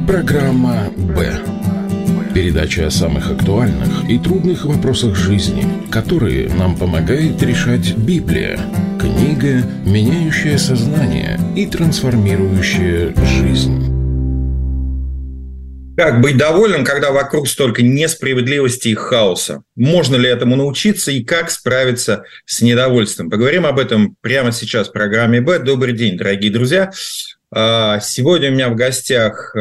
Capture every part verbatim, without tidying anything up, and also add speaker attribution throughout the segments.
Speaker 1: Программа «Б». Передача о самых актуальных и трудных вопросах жизни, которые нам помогает решать Библия. Книга, меняющая сознание и трансформирующая жизнь.
Speaker 2: Как быть довольным, когда вокруг столько несправедливости и хаоса? Можно ли этому научиться и как справиться с недовольством? Поговорим об этом прямо сейчас в программе «Б». Добрый день, дорогие друзья. Сегодня у меня в гостях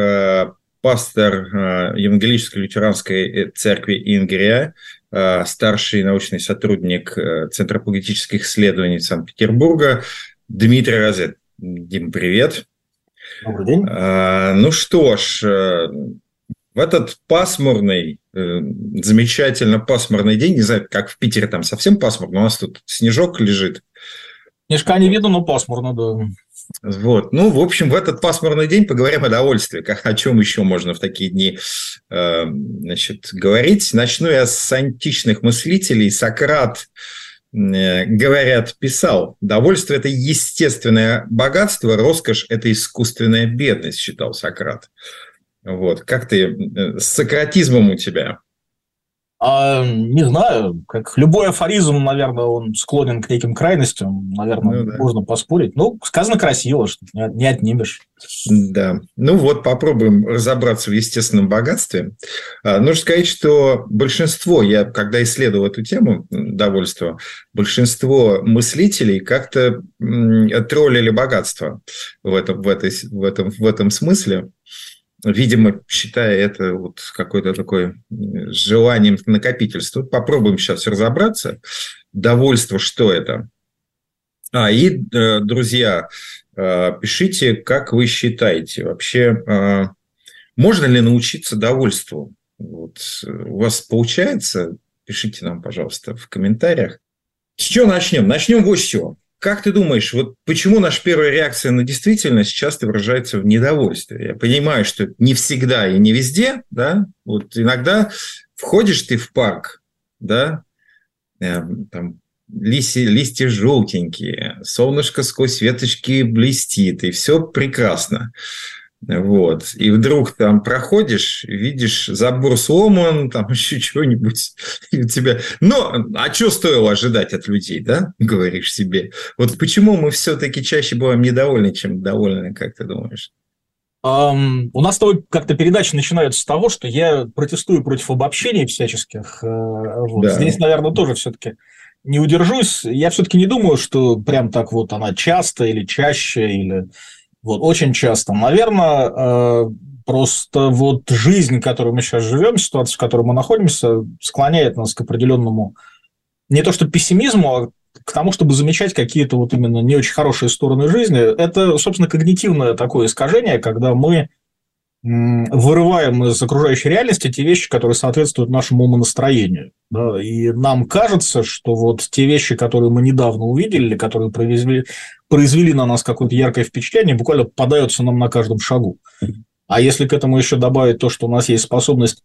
Speaker 2: пастор Евангелической лютеранской церкви Ингрия, старший научный сотрудник Центра апологетических исследований Санкт-Петербурга Дмитрий Розет. Дим, привет.
Speaker 3: Добрый день.
Speaker 2: Ну что ж, в этот пасмурный, замечательно пасмурный день, не знаю, как в Питере там совсем пасмурно, у нас тут снежок лежит.
Speaker 3: Снежка не видно, но пасмурно, да.
Speaker 2: Вот. Ну, в общем, в этот пасмурный день поговорим о довольстве. Как, о чем еще можно в такие дни э, значит, говорить? Начну я с античных мыслителей. Сократ, э, говорят, писал: «Довольство – это естественное богатство, роскошь – это искусственная бедность», считал Сократ. Вот. Как ты э, с сократизмом у тебя?
Speaker 3: А, не знаю, как любой афоризм, наверное, он склонен к неким крайностям, наверное, ну, да. Можно поспорить. Ну, сказано красиво, что не отнимешь.
Speaker 2: Да. Ну вот, попробуем разобраться в естественном богатстве. Нужно сказать, что большинство, я когда исследовал эту тему довольства, большинство мыслителей как-то троллили богатство в этом, в этой, в этом, в этом смысле. Видимо, считая это вот какой-то такой желанием накопительства. Попробуем сейчас разобраться. Довольство, что это? А, и, друзья, пишите, как вы считаете, вообще, можно ли научиться довольству? Вот, у вас получается? Пишите нам, пожалуйста, в комментариях. С чего начнем? Начнем вот с чего. Как ты думаешь, вот почему наша первая реакция на действительность часто выражается в недовольстве? Я понимаю, что не всегда и не везде, да, вот иногда входишь ты в парк, да, там листья, листья желтенькие, солнышко сквозь веточки блестит, и все прекрасно. Вот. И вдруг там проходишь, видишь, забор сломан, там еще чего-нибудь у тебя. Но, а что стоило ожидать от людей, да, говоришь себе? Вот почему мы все-таки чаще бываем недовольны, чем довольны, как ты думаешь?
Speaker 3: Um, у нас как-то передача начинается с того, что я протестую против обобщений всяческих. Вот. Да. Здесь, наверное, тоже все-таки не удержусь. Я все-таки не думаю, что прям так вот она часто или чаще, или... Вот, очень часто. Наверное, просто вот жизнь, в которой мы сейчас живем, ситуация, в которой мы находимся, склоняет нас к определенному не то что пессимизму, а к тому, чтобы замечать какие-то вот именно не очень хорошие стороны жизни. Это, собственно, когнитивное такое искажение, когда мы вырываем из окружающей реальности те вещи, которые соответствуют нашему умонастроению. Да? И нам кажется, что вот те вещи, которые мы недавно увидели, которые произвели, произвели на нас какое-то яркое впечатление, буквально попадаются нам на каждом шагу. А если к этому еще добавить то, что у нас есть способность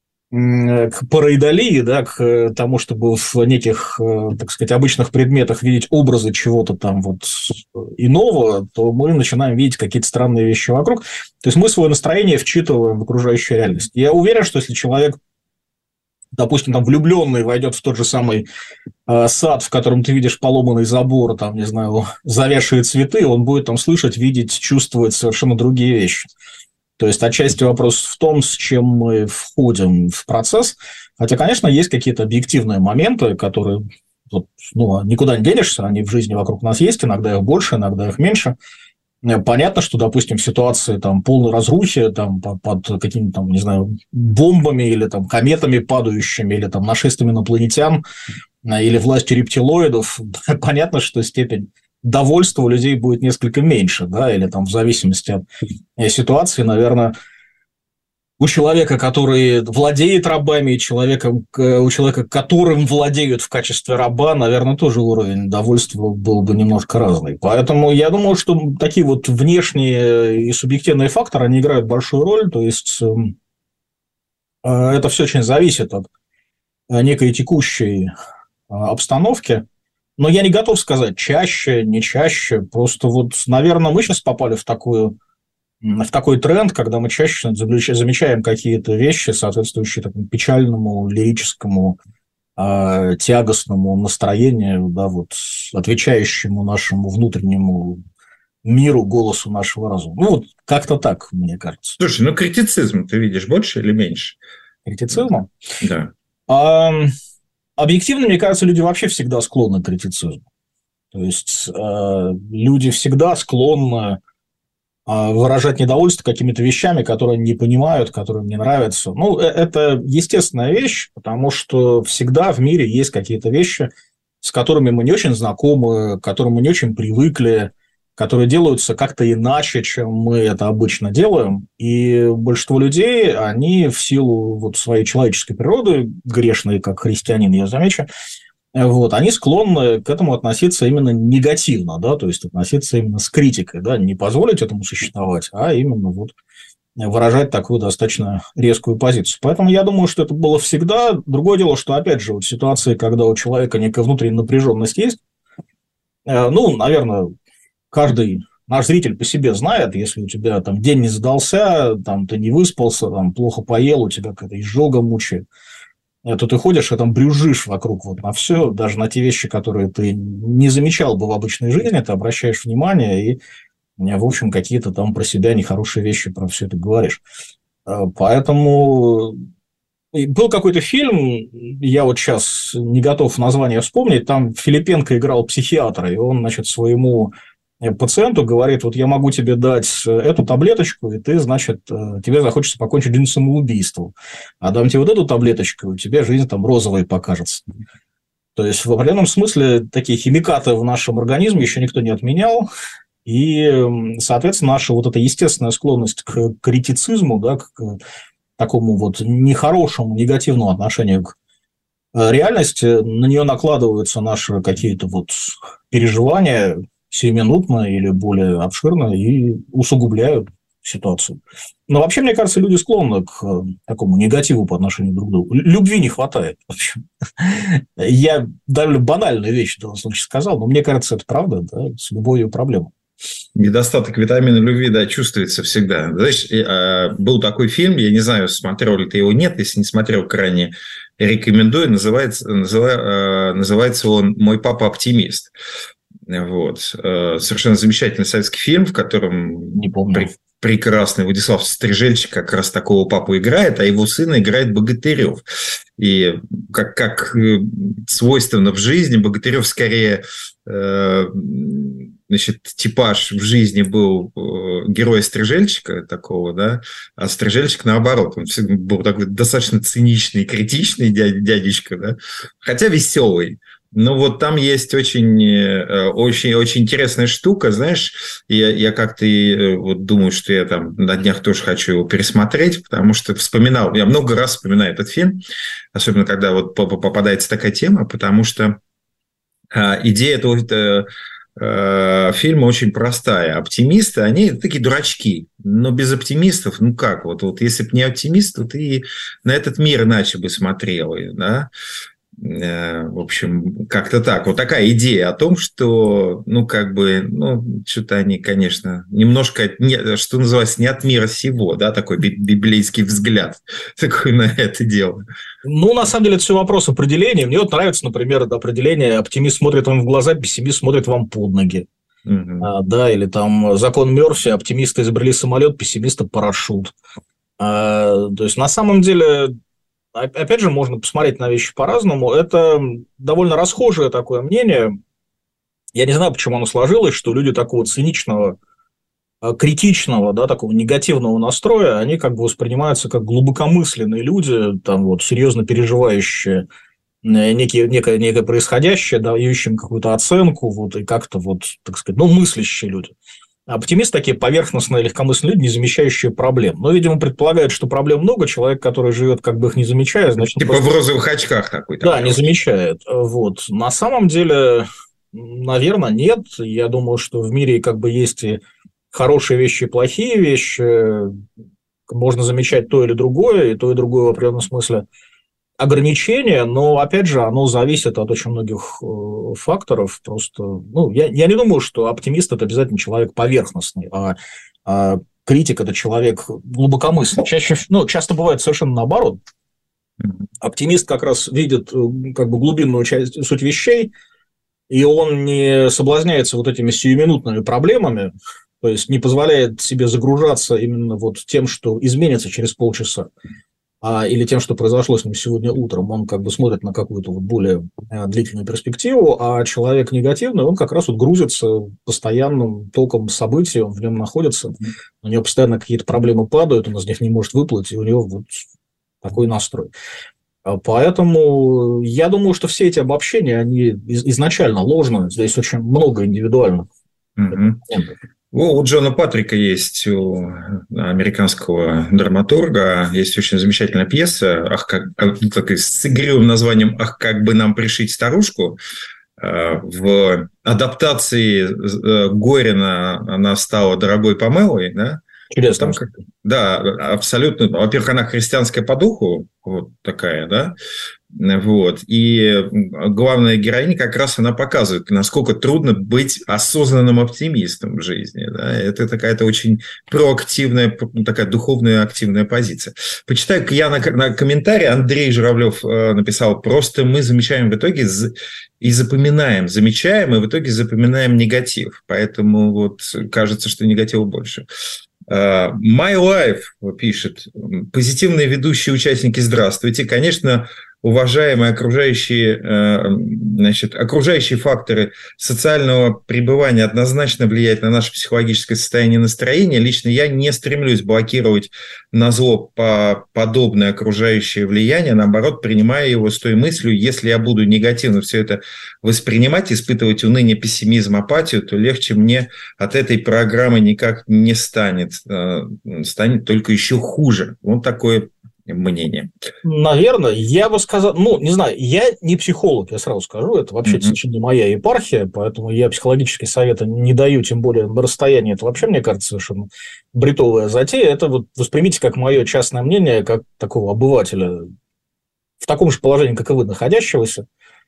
Speaker 3: к параидолии, да, к тому, чтобы в неких, так сказать, обычных предметах видеть образы чего-то там вот иного, то мы начинаем видеть какие-то странные вещи вокруг. То есть мы свое настроение вчитываем в окружающую реальность. Я уверен, что если человек, допустим, там влюбленный войдет в тот же самый э, сад, в котором ты видишь поломанный забор, там, не знаю, завязшие цветы, он будет там слышать, видеть, чувствовать совершенно другие вещи. То есть, отчасти вопрос в том, с чем мы входим в процесс. Хотя, конечно, есть какие-то объективные моменты, которые вот, ну, никуда не денешься, они в жизни вокруг нас есть, иногда их больше, иногда их меньше. Понятно, что, допустим, в ситуации там, полной разрухи, там, под какими-то, там, не знаю, бомбами или там, кометами падающими, или там, нашествием инопланетян, или властью рептилоидов, понятно, что степень довольства у людей будет несколько меньше, да, или там в зависимости от ситуации, наверное, у человека, который владеет рабами, и человека, у человека, которым владеют в качестве раба, наверное, тоже уровень довольства был бы немножко разный. Поэтому я думаю, что такие вот внешние и субъективные факторы, они играют большую роль, то есть это все очень зависит от некой текущей обстановки. Но я не готов сказать чаще, не чаще. Просто вот, наверное, мы сейчас попали в такую в такой тренд, когда мы чаще замечаем какие-то вещи, соответствующие такому печальному, лирическому, э, тягостному настроению, да, вот, отвечающему нашему внутреннему миру, голосу нашего разума. Ну, вот как-то так, мне кажется.
Speaker 2: Слушай, ну критицизм ты видишь больше или меньше?
Speaker 3: Критицизма?
Speaker 2: Да.
Speaker 3: А, объективно, мне кажется, люди вообще всегда склонны к критицизму. То есть э, люди всегда склонны выражать недовольство какими-то вещами, которые они не понимают, которые им не нравятся. Ну, это естественная вещь, потому что всегда в мире есть какие-то вещи, с которыми мы не очень знакомы, к которым мы не очень привыкли, которые делаются как-то иначе, чем мы это обычно делаем. И большинство людей, они в силу вот своей человеческой природы, грешные, как христианин, я замечу, вот, они склонны к этому относиться именно негативно, да, то есть относиться именно с критикой, да, не позволить этому существовать, а именно вот выражать такую достаточно резкую позицию. Поэтому я думаю, что это было всегда. Другое дело, что, опять же, вот в ситуации, когда у человека некая внутренняя напряженность есть, ну, наверное, каждый наш зритель по себе знает, если у тебя там день не задался, там ты не выспался, там плохо поел, у тебя какая-то изжога мучает, то ты ходишь и там брюзжишь вокруг вот на все, даже на те вещи, которые ты не замечал бы в обычной жизни, ты обращаешь внимание и, в общем, какие-то там про себя нехорошие вещи про все это говоришь. Поэтому был какой-то фильм, я вот сейчас не готов название вспомнить, там Филипенко играл психиатра, и он, значит, своему пациенту говорит, вот я могу тебе дать эту таблеточку, и ты, значит, тебе захочется покончить жизнь самоубийством. А дам тебе вот эту таблеточку, и у тебя жизнь там розовой покажется. То есть, в определенном смысле, такие химикаты в нашем организме еще никто не отменял. И, соответственно, наша вот эта естественная склонность к критицизму, да, к такому вот нехорошему, негативному отношению к реальности, на нее накладываются наши какие-то вот переживания, сиюминутно или более обширно, и усугубляют ситуацию. Но вообще, мне кажется, люди склонны к такому негативу по отношению друг к другу. Любви не хватает. В общем. Я довольно банальную вещь в данном случае сказал, но мне кажется, это правда, да, с любовью проблема.
Speaker 2: Недостаток витамина любви, да, чувствуется всегда. Знаешь, был такой фильм, я не знаю, смотрел ли ты его, нет, если не смотрел крайне, рекомендую, называется, называется он «Мой папа оптимист». Вот. Совершенно замечательный советский фильм, в котором
Speaker 3: не помню.
Speaker 2: Прекрасный Владислав Стрижельчик как раз такого папу играет, а его сына играет Богатырев. И как, как свойственно в жизни, Богатырев скорее э, значит, типаж в жизни был героя Стрижельчика такого, да, а Стрижельчик наоборот, он был такой достаточно циничный, критичный дядечка, да, хотя веселый. Ну, вот там есть очень, очень, очень интересная штука, знаешь, я, я как-то вот думаю, что я там на днях тоже хочу его пересмотреть, потому что вспоминал, я много раз вспоминаю этот фильм, особенно когда вот попадается такая тема, потому что идея этого фильма очень простая. Оптимисты, они такие дурачки, но без оптимистов, ну как, вот, вот если бы не оптимист, то ты на этот мир иначе бы смотрел, да. В общем, как-то так. Вот такая идея о том, что, ну, как бы, ну, что-то они, конечно, немножко, не, что называется, не от мира сего, да, такой библейский взгляд такой на это дело.
Speaker 3: Ну, на самом деле, это все вопрос определения. Мне вот нравится, например, это определение: оптимист смотрит вам в глаза, пессимист смотрит вам под ноги. Угу. А, да, или там закон Мерфи: оптимисты изобрели самолет, пессимисты парашют. А, то есть, на самом деле... Опять же, можно посмотреть на вещи по-разному. Это довольно расхожее такое мнение. Я не знаю, почему оно сложилось, что люди такого циничного, критичного, да, такого негативного настроя, они как бы воспринимаются как глубокомысленные люди, там вот серьезно переживающие некие, некое, некое происходящее, дающим какую-то оценку, вот, и как-то вот, так сказать, ну, мыслящие люди. Оптимисты такие поверхностные, легкомысленные люди, не замечающие проблем. Но, видимо, предполагают, что проблем много. Человек, который живет, как бы их не замечая, значит...
Speaker 2: Типа просто... в розовых очках такой.
Speaker 3: Да, не замечает. Вот. На самом деле, наверное, нет. Я думаю, что в мире как бы есть и хорошие вещи, и плохие вещи. Можно замечать то или другое, и то, и другое в определенном смысле ограничение, но, опять же, оно зависит от очень многих факторов. Просто, ну, я, я не думаю, что оптимист – это обязательно человек поверхностный, а, а критик – это человек глубокомысленный. Чаще, ну, часто бывает совершенно наоборот. Оптимист как раз видит как бы глубинную часть, суть вещей, и он не соблазняется вот этими сиюминутными проблемами, то есть не позволяет себе загружаться именно вот тем, что изменится через полчаса, а, или тем, что произошло с ним сегодня утром. Он как бы смотрит на какую-то вот более длительную перспективу, а человек негативный, он как раз вот грузится постоянным толком событий, он в нем находится, у него постоянно какие-то проблемы падают, он из них не может выплыть, и у него вот такой настрой. Поэтому я думаю, что все эти обобщения, они изначально ложные, здесь очень много индивидуальных.
Speaker 2: Mm-hmm. У Джона Патрика есть, у американского драматурга, есть очень замечательная пьеса ах, как, как, с игривым названием «Ах, как бы нам пришить старушку». В адаптации Горина она стала дорогой Памелой, да?
Speaker 3: Чудесно.
Speaker 2: Там, да, абсолютно. Во-первых, она христианская по духу, вот такая, да, вот. И главная героиня как раз она показывает, насколько трудно быть осознанным оптимистом в жизни. Да? Это такая-то очень проактивная, такая духовная активная позиция. Почитаю-ка я на, на комментарий. Андрей Журавлев написал: просто мы замечаем в итоге и запоминаем, замечаем, и в итоге запоминаем негатив. Поэтому вот кажется, что негатива больше. My Life пишет: позитивные ведущие участники, здравствуйте. Конечно, уважаемые окружающие, значит, окружающие факторы социального пребывания однозначно влияют на наше психологическое состояние и настроение. Лично я не стремлюсь блокировать назло по подобное окружающее влияние, наоборот, принимая его с той мыслью: если я буду негативно все это воспринимать, испытывать уныние, пессимизм, апатию, то легче мне от этой программы никак не станет, станет только еще хуже. Вот такое мнение.
Speaker 3: Наверное, я бы сказал, ну, не знаю, я не психолог, я сразу скажу, это вообще mm-hmm. не моя епархия, поэтому я психологические советы не даю, тем более на расстоянии, это вообще, мне кажется, совершенно бредовая затея, это вот воспримите как мое частное мнение, как такого обывателя, в таком же положении, как и вы, находящегося.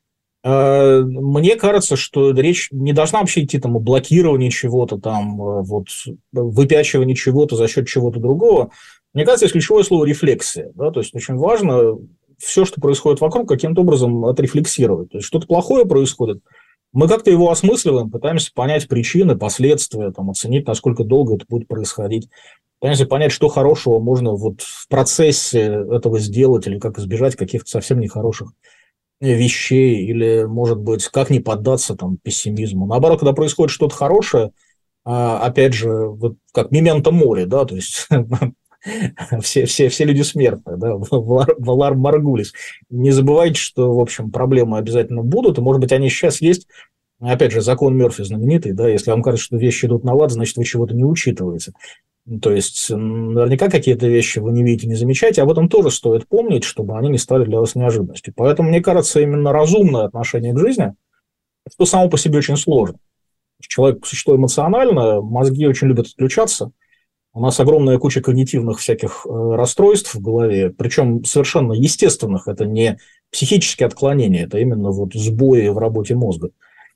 Speaker 3: Мне кажется, что речь не должна вообще идти там о блокировании чего-то, там, вот, выпячивании чего-то за счет чего-то другого. Мне кажется, есть ключевое слово «рефлексия». Да? То есть, очень важно все, что происходит вокруг, каким-то образом отрефлексировать. То есть, что-то плохое происходит, мы как-то его осмысливаем, пытаемся понять причины, последствия, там, оценить, насколько долго это будет происходить. Пытаемся понять, что хорошего можно вот в процессе этого сделать, или как избежать каких-то совсем нехороших вещей, или, может быть, как не поддаться там, пессимизму. Наоборот, когда происходит что-то хорошее, опять же, вот как мементо море, да, то есть... Все, все, все люди смертные, да, Валар Маргулис. Не забывайте, что, в общем, проблемы обязательно будут, и, может быть, они сейчас есть. Опять же, закон Мёрфи знаменитый, да, если вам кажется, что вещи идут на лад, значит, вы чего-то не учитываете. То есть, наверняка какие-то вещи вы не видите, не замечаете, об этом тоже стоит помнить, чтобы они не стали для вас неожиданностью. Поэтому, мне кажется, именно разумное отношение к жизни, что само по себе очень сложно. Человек – существо эмоциональное, мозги очень любят отключаться. У нас огромная куча когнитивных всяких расстройств в голове, причем совершенно естественных, это не психические отклонения, это именно вот сбои в работе мозга,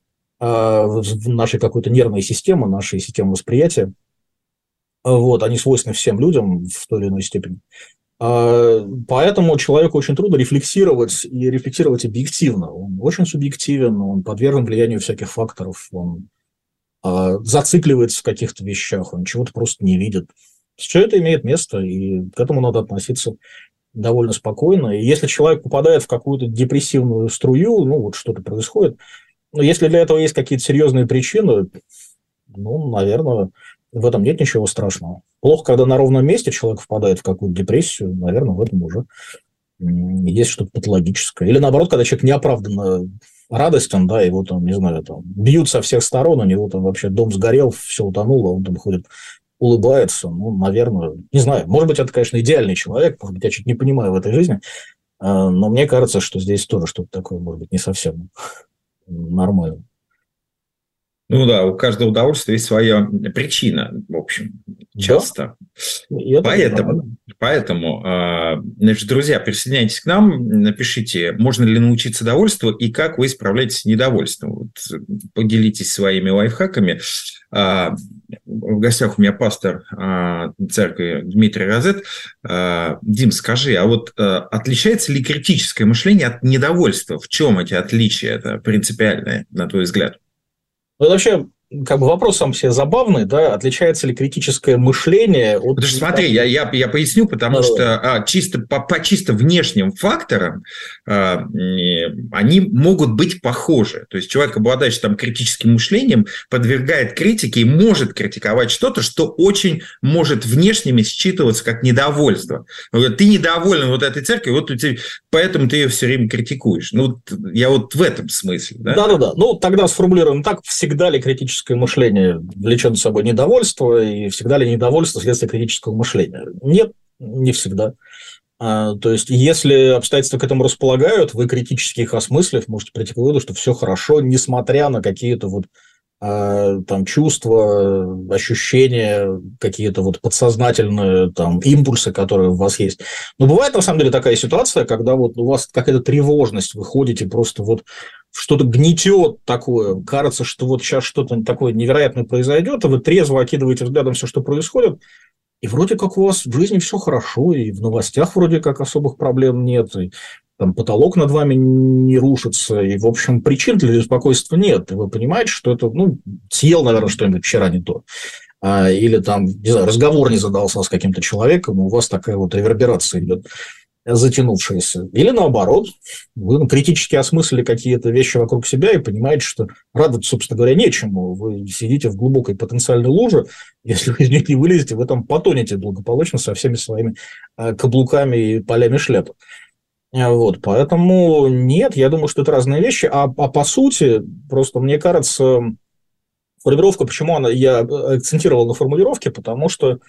Speaker 3: в нашей какой-то нервной системы, нашей системы восприятия. Вот, они свойственны всем людям в той или иной степени. Поэтому человеку очень трудно рефлексировать и рефлексировать объективно. Он очень субъективен, он подвержен влиянию всяких факторов, он зацикливается в каких-то вещах, он чего-то просто не видит. Все это имеет место, и к этому надо относиться довольно спокойно. И если человек попадает в какую-то депрессивную струю, ну, вот что-то происходит, но если для этого есть какие-то серьезные причины, ну, наверное, в этом нет ничего страшного. Плохо, когда на ровном месте человек впадает в какую-то депрессию, наверное, в этом уже есть что-то патологическое. Или наоборот, когда человек неоправданно радостен, да, его там, не знаю, там, бьют со всех сторон, у него там вообще дом сгорел, все утонуло, он там ходит, улыбается, ну, наверное, не знаю, может быть, это, конечно, идеальный человек, может быть, я чуть не понимаю в этой жизни, но мне кажется, что здесь тоже что-то такое, может быть, не совсем нормально.
Speaker 2: Ну да, у каждого удовольствия есть своя причина, в общем, часто. Да. Поэтому, поэтому, значит, друзья, присоединяйтесь к нам, напишите, можно ли научиться довольству и как вы справляетесь с недовольством. Вот, поделитесь своими лайфхаками. в гостях у меня пастор церкви Дмитрий Розет. Дим, скажи, а вот отличается ли критическое мышление от недовольства? В чем эти отличия? Это принципиальное, на твой взгляд?
Speaker 3: Ну, вообще, как бы вопрос сам себе забавный, да, отличается ли критическое мышление от...
Speaker 2: Потому что, смотри, я, я, я поясню, потому да, что а, чисто, по, по чисто внешним факторам а, они могут быть похожи. То есть человек, обладающий там критическим мышлением, подвергает критике и может критиковать что-то, что очень может внешними считываться как недовольство. Ты недоволен вот этой церковью, вот у тебя, поэтому ты ее все время критикуешь. Ну, я вот в этом смысле. Да?
Speaker 3: Да-да-да. Ну, тогда сформулируем так, всегда ли критическое мышление влечет за собой недовольство, и всегда ли недовольство следствие критического мышления? Нет, не всегда. А, то есть, если обстоятельства к этому располагают, вы критически их осмыслив, можете прийти к выводу, что все хорошо, несмотря на какие-то вот а, там чувства, ощущения, какие-то вот подсознательные там импульсы, которые у вас есть. Но бывает, на самом деле, такая ситуация, когда вот у вас какая-то тревожность, вы ходите просто вот что-то гнетет такое, кажется, что вот сейчас что-то такое невероятное произойдет, а вы трезво окидываете взглядом все, что происходит, и вроде как у вас в жизни все хорошо, и в новостях вроде как особых проблем нет, и там потолок над вами не рушится, и, в общем, причин для беспокойства нет. И вы понимаете, что это, ну, съел, наверное, что-нибудь вчера не то. А, или там, не знаю, разговор не задался с каким-то человеком, и у вас такая вот реверберация идет, затянувшаяся. Или наоборот, вы критически осмыслили какие-то вещи вокруг себя и понимаете, что радоваться, собственно говоря, нечему. Вы сидите в глубокой потенциальной луже, если вы из нее не вылезете, вы там потонете благополучно со всеми своими каблуками и полями шляпы. Вот, поэтому нет, я думаю, что это разные вещи. А, а по сути, просто мне кажется, формулировка, почему она, я акцентировал на формулировке, потому что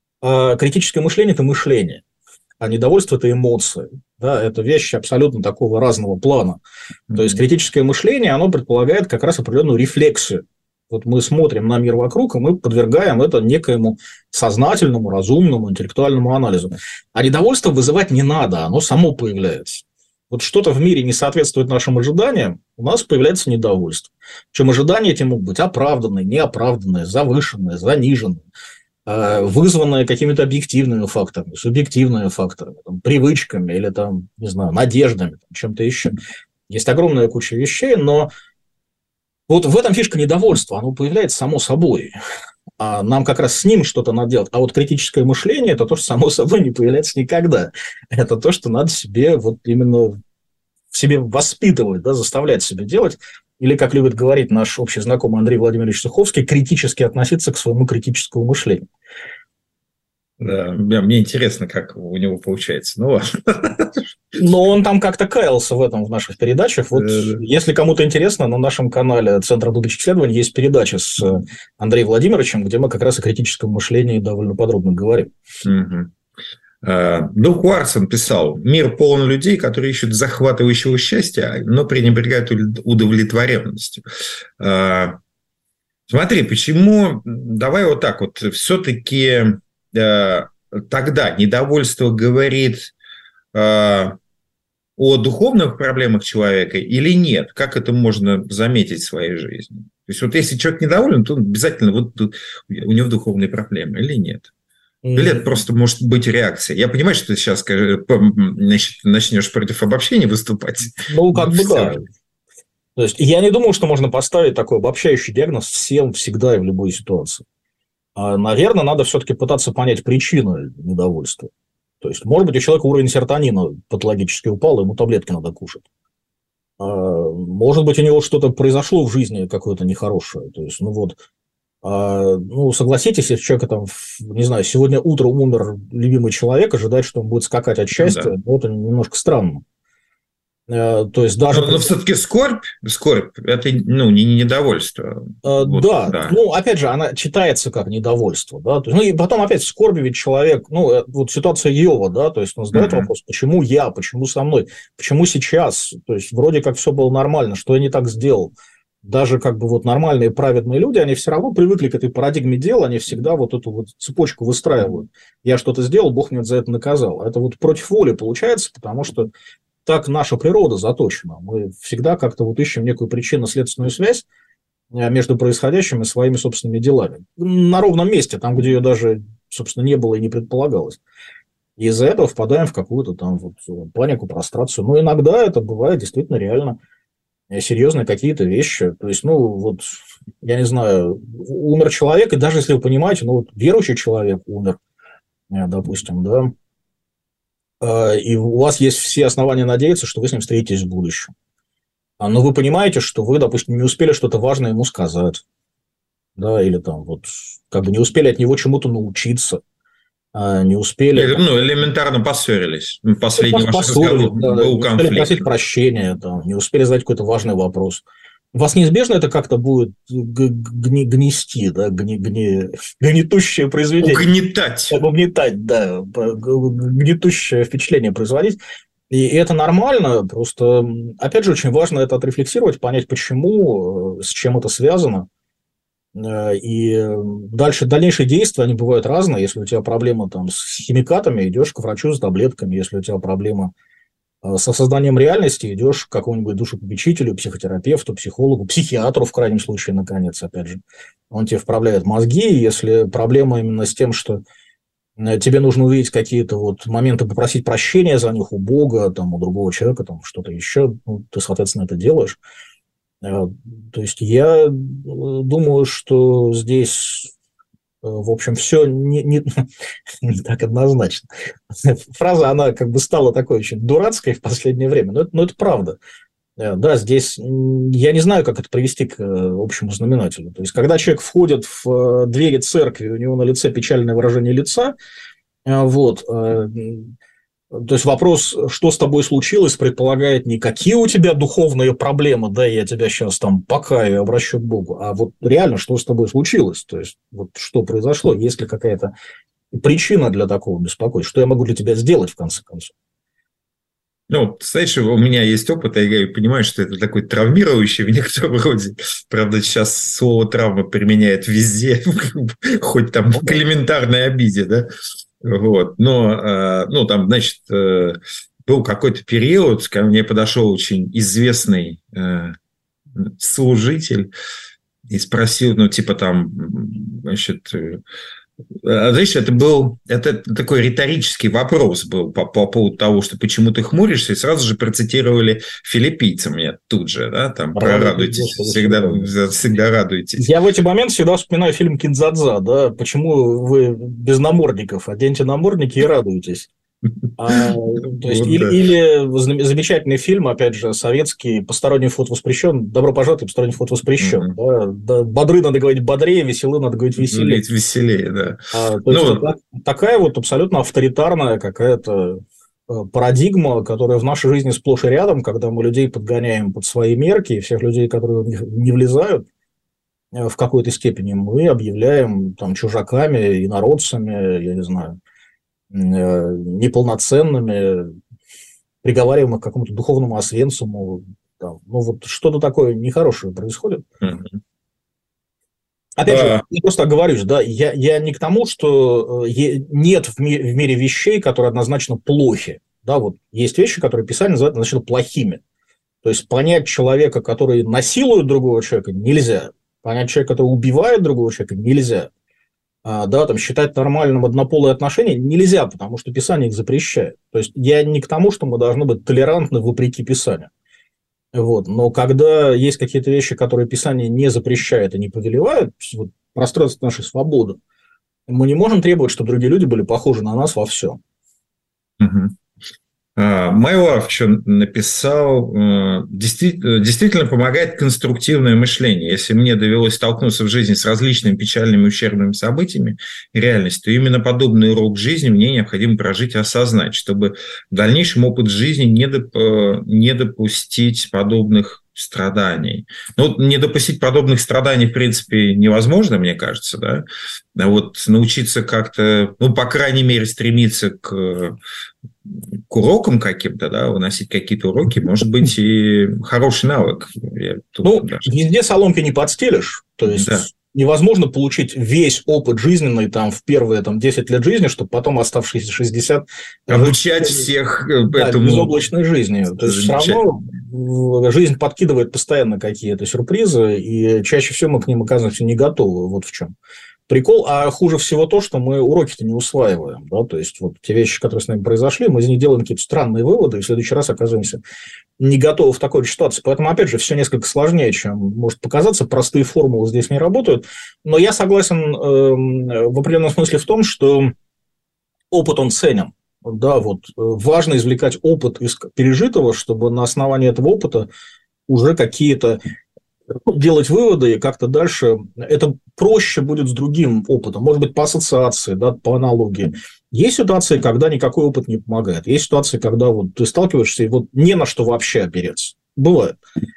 Speaker 3: э, критическое мышление – это мышление. А недовольство – это эмоции. Да, это вещи абсолютно такого разного плана. Mm-hmm. То есть, критическое мышление, оно предполагает как раз определенную рефлексию. Вот мы смотрим на мир вокруг, и мы подвергаем это некоему сознательному, разумному, интеллектуальному анализу. А недовольство вызывать не надо, оно само появляется. Вот что-то в мире не соответствует нашим ожиданиям, у нас появляется недовольство. Причем ожидания эти могут быть оправданные, неоправданные, завышенные, заниженные, вызванные какими-то объективными факторами, субъективными факторами, там, привычками или, там, не знаю, надеждами, там, чем-то еще. Есть огромная куча вещей, но вот в этом фишка недовольства, оно появляется само собой. А нам как раз с ним что-то надо делать. А вот критическое мышление – это то, что само собой не появляется никогда. Это то, что надо себе вот именно в себе воспитывать, да, заставлять себя делать. Или, как любит говорить наш общий знакомый Андрей Владимирович Суховский, критически относиться к своему критическому мышлению.
Speaker 2: Да, мне интересно, как у него получается. Ну, ладно.
Speaker 3: Но он там как-то каялся в этом в наших передачах. Вот, да, да. Если кому-то интересно, на нашем канале Центра будущих исследований есть передача с Андреем Владимировичем, где мы как раз о критическом мышлении довольно подробно говорим.
Speaker 2: Угу. Дух Ларсон писал: «Мир полон людей, которые ищут захватывающего счастья, но пренебрегают удовлетворенностью». Смотри, почему... Давай вот так вот. Все-таки тогда недовольство говорит о духовных проблемах человека или нет? Как это можно заметить в своей жизни? То есть, вот если человек недоволен, то обязательно вот у него духовные проблемы или нет? Или это просто может быть реакция? Я понимаю, что ты сейчас значит, начнешь против обобщения выступать.
Speaker 3: Ну, как бы да. То есть, я не думаю, что можно поставить такой обобщающий диагноз всем, всегда и в любой ситуации. А, наверное, надо все-таки пытаться понять причину недовольства. То есть, может быть, у человека уровень серотонина патологически упал, ему таблетки надо кушать. А, может быть, у него что-то произошло в жизни какое-то нехорошее. То есть, ну вот, а, ну, согласитесь, если человека там, не знаю, сегодня утром умер любимый человек, ожидать, что он будет скакать от счастья, да. Ну, это немножко странно. То есть даже...
Speaker 2: Но, но все-таки скорбь, скорбь – это ну, не недовольство.
Speaker 3: А, вот, да. да, ну, опять же, она читается как недовольство. Да? То есть, ну, и потом опять в скорби ведь человек, ну, вот ситуация Иова, да, то есть он задает uh-huh. вопрос, почему я, почему со мной, почему сейчас? То есть вроде как все было нормально, что я не так сделал? Даже как бы вот нормальные праведные люди, они все равно привыкли к этой парадигме дела, они всегда вот эту вот цепочку выстраивают. Я что-то сделал, Бог меня за это наказал. Это вот против воли получается, потому что так наша природа заточена. Мы всегда как-то вот ищем некую причинно-следственную связь, между происходящим и своими собственными делами. На ровном месте, там, где ее даже, собственно, не было и не предполагалось. И из-за этого впадаем в какую-то там вот панику, прострацию. Но иногда это бывает действительно реально серьезные какие-то вещи. То есть, ну, вот, я не знаю, умер человек, и даже если вы понимаете, ну, вот верующий человек умер, допустим, да, и у вас есть все основания надеяться, что вы с ним встретитесь в будущем. Но вы понимаете, что вы, допустим, не успели что-то важное ему сказать, да, или там вот как бы не успели от него чему-то научиться, не успели...
Speaker 2: Или, ну, элементарно поссорились. Последний ваш разговор
Speaker 3: да,
Speaker 2: был
Speaker 3: не
Speaker 2: конфликт.
Speaker 3: успели просить прощения, там, не успели задать какой-то важный вопрос. Вас неизбежно это как-то будет гни- гнести, да, гни- гни- гнетущее произведение.
Speaker 2: Угнетать.
Speaker 3: Угнетать, да, гнетущее впечатление производить. И это нормально, просто, опять же, очень важно это отрефлексировать, понять, почему, с чем это связано. И дальше дальнейшие действия, они бывают разные. Если у тебя проблема там, с химикатами, идешь к врачу с таблетками. Если у тебя проблема со созданием реальности, идешь к какому-нибудь душепопечителю, психотерапевту, психологу, психиатру, в крайнем случае, наконец, опять же. Он тебе вправляет мозги. Если проблема именно с тем, что тебе нужно увидеть какие-то вот моменты, попросить прощения за них у Бога, там, у другого человека, там, что-то еще, ну, ты, соответственно, это делаешь. То есть я думаю, что здесь, в общем, все не, не, не так однозначно. Фраза, она как бы стала такой очень дурацкой в последнее время, но это, но это правда. Да, здесь я не знаю, как это привести к общему знаменателю. То есть, когда человек входит в двери церкви, у него на лице печальное выражение лица, вот, то есть вопрос, что с тобой случилось, предполагает не какие у тебя духовные проблемы, да, я тебя сейчас там покаю и обращу к Богу, а вот реально, что с тобой случилось, то есть вот что произошло, есть ли какая-то причина для такого беспокойства, что я могу для тебя сделать в конце концов.
Speaker 2: Ну, знаешь, у меня есть опыт, я понимаю, что это такой травмирующий в некотором роде. Правда, сейчас слово «травма» применяет везде, хоть там к элементарной обиде, да. Вот. Но, ну, там, значит, был какой-то период, ко мне подошел очень известный служитель и спросил, ну, типа там, значит... Знаешь, это был это такой риторический вопрос был по, по поводу того, что почему ты хмуришься, и сразу же процитировали филиппийца мне тут же, да, там, про радуйтесь, всегда, всегда радуйтесь.
Speaker 3: Я в эти моменты всегда вспоминаю фильм «Киндзадза», да, почему вы без намордников, оденьте намордники и радуйтесь. А, то есть, вот или, да. или замечательный фильм, опять же, советский, «Посторонний вход воспрещен», «Добро пожаловать, посторонний вход воспрещен». Mm-hmm. Да, да, бодры надо говорить бодрее, веселы надо говорить веселее.
Speaker 2: Веселее, да.
Speaker 3: А, то есть, ну, это, такая вот абсолютно авторитарная какая-то парадигма, которая в нашей жизни сплошь и рядом, когда мы людей подгоняем под свои мерки, и всех людей, которые в них не влезают в какой-то степени, мы объявляем там чужаками, инородцами, я не знаю, неполноценными, приговариваем их к какому-то духовному освенциму. Там. Ну, вот что-то такое нехорошее происходит. Mm-hmm. Опять же, а... я просто оговорюсь, да, я, я не к тому, что нет в, ми- в мире вещей, которые однозначно плохи. Да, вот есть вещи, которые Писание называет однозначно плохими. То есть понять человека, который насилует другого человека, нельзя. Понять человека, который убивает другого человека, нельзя. Да, там, считать нормальным однополые отношения нельзя, потому что Писание их запрещает. То есть я не к тому, что мы должны быть толерантны вопреки Писанию. Вот. Но когда есть какие-то вещи, которые Писание не запрещает и не повелевает, вот, пространство нашей свободы, мы не можем требовать, чтобы другие люди были похожи на нас во всем.
Speaker 2: Угу. Майлав еще написал, действительно, действительно помогает конструктивное мышление. Если мне довелось столкнуться в жизни с различными печальными и ущербными событиями и реальностью, то именно подобный урок жизни мне необходимо прожить и осознать, чтобы в дальнейшем опыт жизни не, доп, не допустить подобных страданий. Ну, не допустить подобных страданий, в принципе, невозможно, мне кажется, да. А вот научиться как-то, ну, по крайней мере, стремиться к, к урокам каким-то, да, выносить какие-то уроки, может быть, и хороший навык. Я тут,
Speaker 3: ну,
Speaker 2: да.
Speaker 3: Везде соломки не подстелишь. То есть,
Speaker 2: да.
Speaker 3: невозможно получить весь опыт жизненный там, в первые там, десять лет жизни, чтобы потом оставшиеся шестьдесят...
Speaker 2: Обучать жить, всех
Speaker 3: да,
Speaker 2: этому...
Speaker 3: безоблачной жизни. То есть, все равно жизнь подкидывает постоянно какие-то сюрпризы, и чаще всего мы к ним оказываемся не готовы. Вот в чем прикол. А хуже всего то, что мы уроки-то не усваиваем. Да? То есть, вот те вещи, которые с нами произошли, мы из них делаем какие-то странные выводы, и в следующий раз оказываемся не готовы в такой ситуации. Поэтому, опять же, все несколько сложнее, чем может показаться. Простые формулы здесь не работают. Но я согласен э, в определенном смысле в том, что опыт, он ценен. Да, вот важно извлекать опыт из пережитого, чтобы на основании этого опыта уже какие-то делать выводы, и как-то дальше это проще будет с другим опытом, может быть, по ассоциации, да, по аналогии. Есть ситуации, когда никакой опыт не помогает. Есть ситуации, когда вот ты сталкиваешься, и вот не на что вообще опереться. Бывает.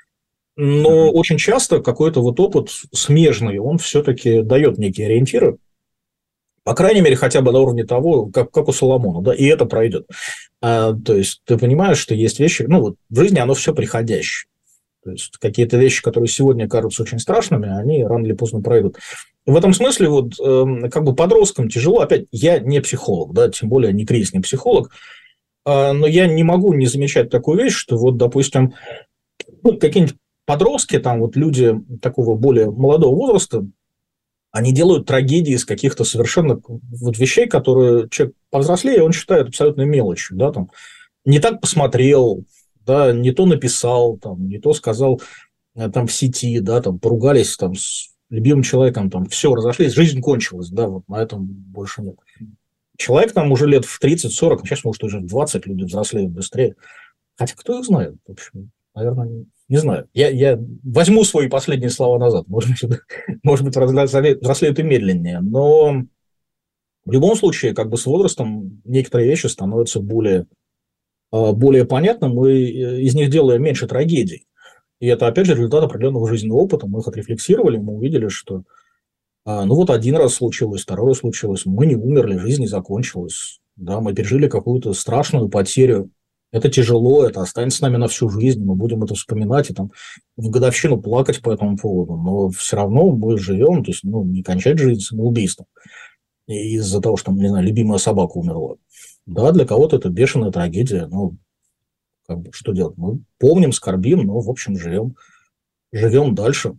Speaker 3: Но очень часто какой-то вот опыт смежный, он все-таки дает некие ориентиры, по крайней мере, хотя бы на уровне того, как, как у Соломона, да, и это пройдет. А, то есть, ты понимаешь, что есть вещи, ну, вот в жизни оно все приходящее. То есть, какие-то вещи, которые сегодня кажутся очень страшными, они рано или поздно пройдут. В этом смысле, вот, э, как бы подросткам тяжело. Опять, я не психолог, да, тем более не кризисный психолог, э, но я не могу не замечать такую вещь, что, вот, допустим, ну, какие-нибудь подростки, там, вот люди такого более молодого возраста, они делают трагедии из каких-то совершенно вот вещей, которые человек повзрослее, он считает абсолютной мелочью, да, там, не так посмотрел, да, не то написал, там, не то сказал там, в сети, да, там, поругались там, с любимым человеком, там, все, разошлись, жизнь кончилась, да, вот на этом больше нет. Человек там уже лет в тридцать-сорок, сейчас, может, уже в двадцать люди взрослеют быстрее. Хотя кто их знает, в общем, наверное, не, не знаю. Я, я возьму свои последние слова назад, может быть, может быть, взрослеют и медленнее, но в любом случае, как бы с возрастом некоторые вещи становятся более... более понятным, мы из них делаем меньше трагедий. И это, опять же, результат определенного жизненного опыта. Мы их отрефлексировали, мы увидели, что ну вот один раз случилось, второй раз случилось, мы не умерли, жизнь не закончилась. Да, мы пережили какую-то страшную потерю. Это тяжело, это останется с нами на всю жизнь, мы будем это вспоминать и там в годовщину плакать по этому поводу. Но все равно мы живем, то есть ну, не кончать жизнь самоубийством из-за того, что, не знаю, любимая собака умерла. Да, для кого-то это бешеная трагедия, ну, как бы, что делать? Мы помним, скорбим, но, в общем, живем, живем дальше.